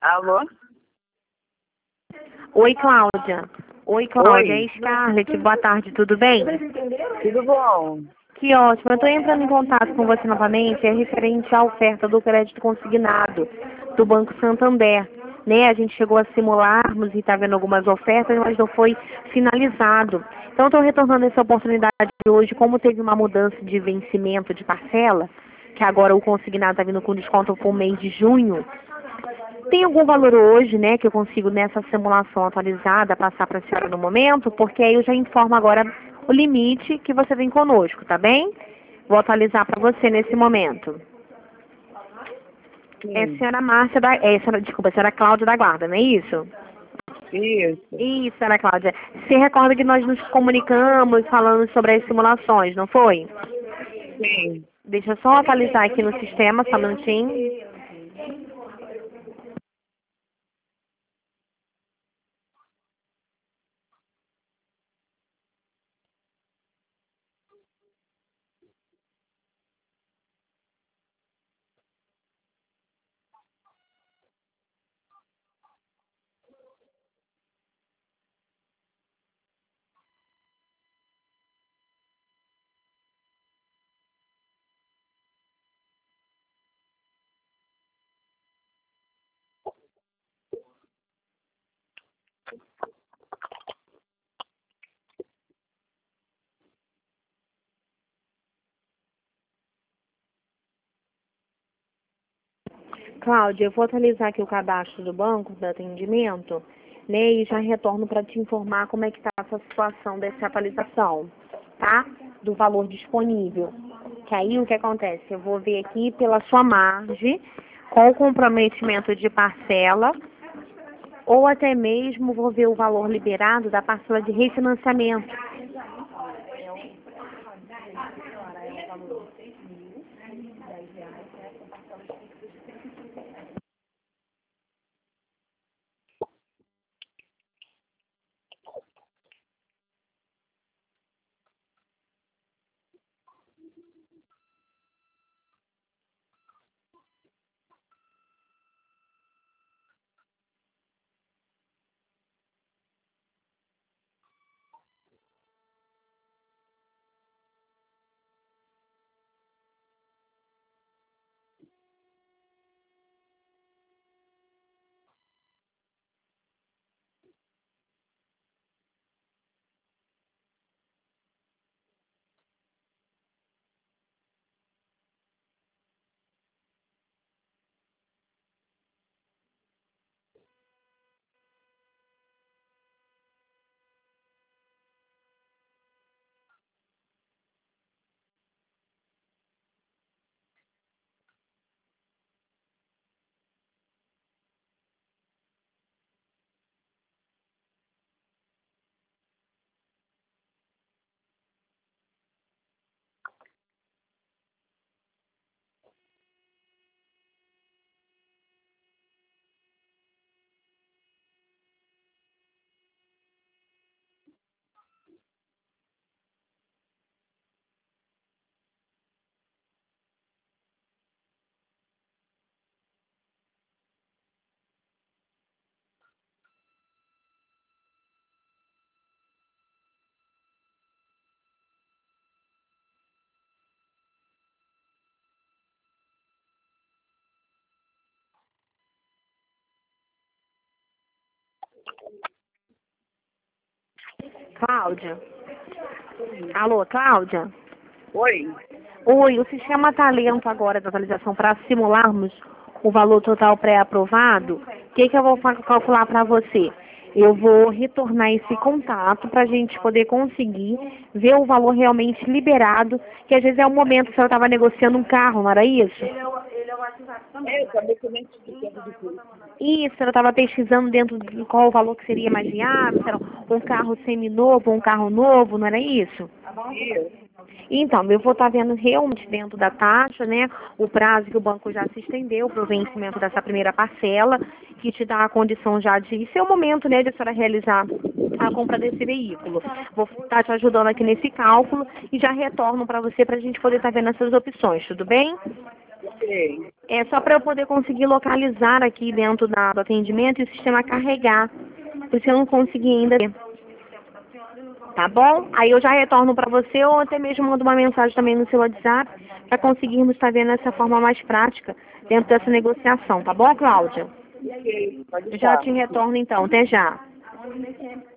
Alô? Oi, Cláudia. Oi, Cláudia. Oi. É Scarlett. Boa tarde, tudo bem? Tudo bom? Que ótimo. Eu estou entrando em contato com você novamente, é referente à oferta do crédito consignado do Banco Santander. Né? A gente chegou a simularmos e está vendo algumas ofertas, mas não foi finalizado. Então, estou retornando essa oportunidade hoje, como teve uma mudança de vencimento de parcela, que agora o consignado está vindo com desconto por mês de junho. Tem algum valor hoje, né, que eu consigo nessa simulação atualizada passar para a senhora no momento? Porque aí eu já informo agora o limite que você vem conosco, tá bem? Vou atualizar para você nesse momento. É a Sim. senhora Márcia da... desculpa, a senhora Cláudia da Guarda, não é isso? Isso. Isso, senhora Cláudia. Se recorda que nós nos comunicamos falando sobre as simulações, não foi? Sim. Deixa eu só atualizar aqui no sistema, só um minutinho. Cláudia, eu vou atualizar aqui o cadastro do banco do atendimento, né, e já retorno para te informar como é que está essa situação dessa atualização, tá? Do valor disponível. Que aí o que acontece? Eu vou ver aqui pela sua margem, com o comprometimento de parcela, ou até mesmo vou ver o valor liberado da parcela de refinanciamento. Cláudia? Alô, Cláudia? Oi. Oi, o sistema está lento agora da atualização para simularmos o valor total pré-aprovado. O que eu vou calcular para você? Eu vou retornar esse contato para a gente poder conseguir ver o valor realmente liberado, que às vezes é o momento que você estava negociando um carro, não era isso? Eu também também explicando de tudo. Isso, ela estava pesquisando dentro de qual o valor que seria mais viável, se era um carro seminovo, um carro novo, não era isso? Isso. Então, eu vou estar vendo realmente dentro da taxa, né, o prazo que o banco já se estendeu para o vencimento dessa primeira parcela, que te dá a condição já de ser o momento, né, de a senhora realizar a compra desse veículo. Vou estar te ajudando aqui nesse cálculo e já retorno para você para a gente poder estar vendo essas opções, tudo bem? Ok. É só para eu poder conseguir localizar aqui dentro do atendimento e o sistema carregar. Por isso eu não consegui ainda ver. Tá bom? Aí eu já retorno para você ou até mesmo mando uma mensagem também no seu WhatsApp para conseguirmos estar vendo essa forma mais prática dentro dessa negociação. Tá bom, Cláudia? Ok, pode Eu já estar. te retorno então. Até já.